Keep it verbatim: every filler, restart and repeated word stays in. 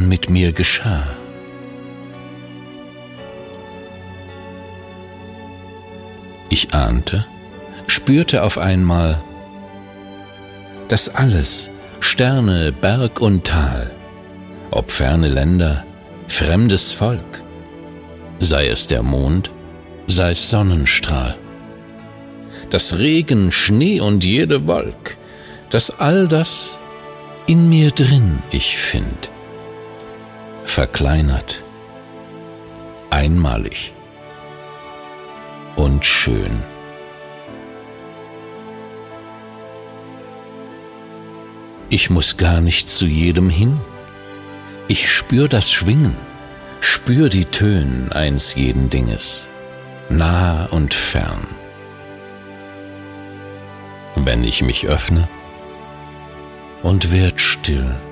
mit mir geschah. Ich ahnte, spürte auf einmal, dass alles, Sterne, Berg und Tal, ob ferne Länder, fremdes Volk, sei es der Mond, sei es Sonnenstrahl, dass Regen, Schnee und jede Wolk, dass all das in mir drin ich find, verkleinert, einmalig und schön. Ich muss gar nicht zu jedem hin. Ich spür das Schwingen, spür die Tön eins jeden Dinges, nah und fern. Wenn ich mich öffne und werd still.